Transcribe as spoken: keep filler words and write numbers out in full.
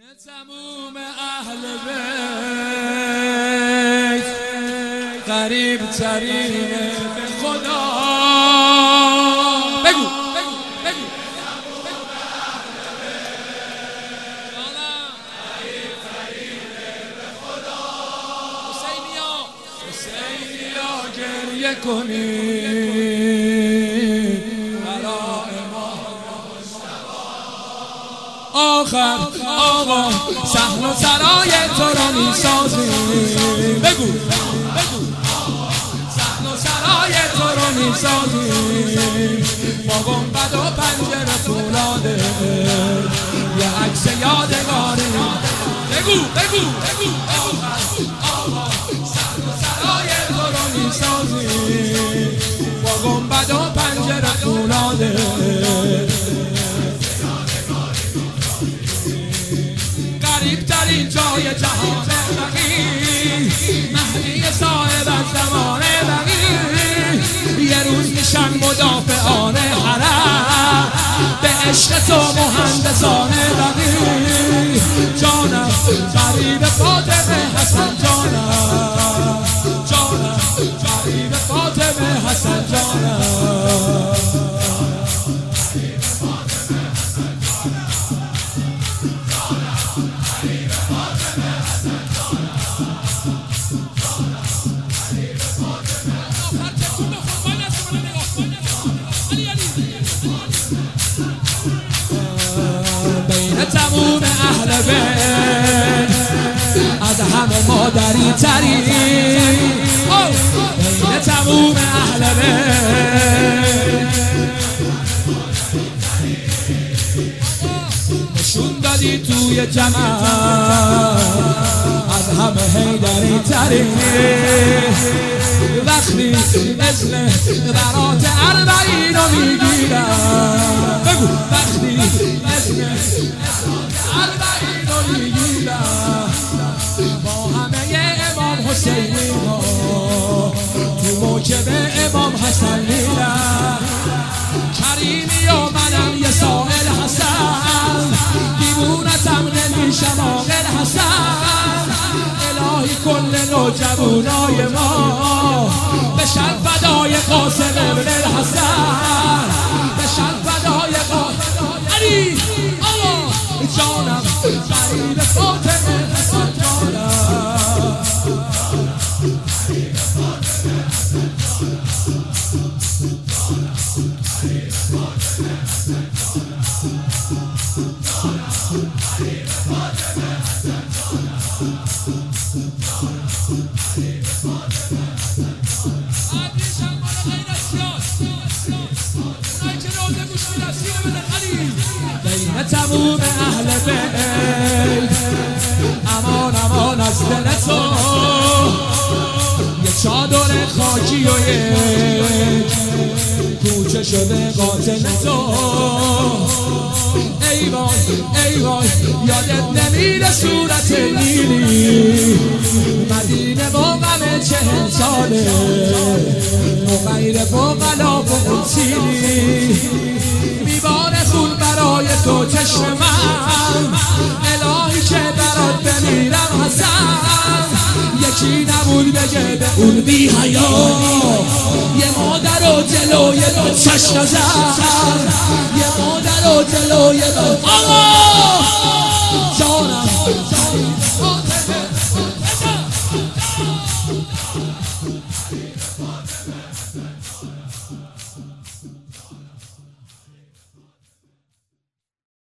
تموم اهل بیت قریب ترین به خدا. بگو بگو بگو قریب ترین به خدا. حسینیا حسینیا گریه کنید برای ما آخر آقا صحن و سرای تو را میسازیم. بگو بگو صحن و سرای تو را میسازیم با گنبد و پنجره فولاده یه عکس یادگاری. بگو بگو بگو آقا صحن و سرای تو را میسازیم با گنبد و پنجره فولاده قریب ترین جای جهان بقی مهدی صاحب از زمان بقی یه روز میشن مدافعان حرم به عشق تو مهندسان بقی. جانم قریب فاطمه حسن جانم جانم قریب فاطمه حسن جانم بین تموم اهل بیت از همه مادری تری. بین تموم اهل بیت نشون دادی توی جمع از همه حیدری تری. وقتی مثل برات اربعین رو میگیرم. بگو وقتی مثل اربعین رو میگیرم با همه امام حسینی ها تو موکب امام حسن میرم. کریمی و منم یه سائل حسن دیوونتم نمیشم آقل حسن. الهی کل نوجوانای ما بشن فدای قاسم ابن الحسن بشن فدای قاسم علی آقا جانم قریب فاطمه حسن جانم قریب فاطمه حسن جانم قریب فاطمه حسن جانم قریب فاطمه حسن بین تموم اهل بیت امان امان از دل تو یه چادر خاکی و یک کوچه شده قاتل تو. ای وای ای وای یادت نمیره صورت نیلی مدینه با غم چهل ساله و غیر فقلا و سیلی میباره خون برای تو چشم من. الهی که برات بمیرم حسن یکی نبود بگه به اون بی حیا یه مادر و جلوی دو چشم زن یه مادر و جلوی دو آقا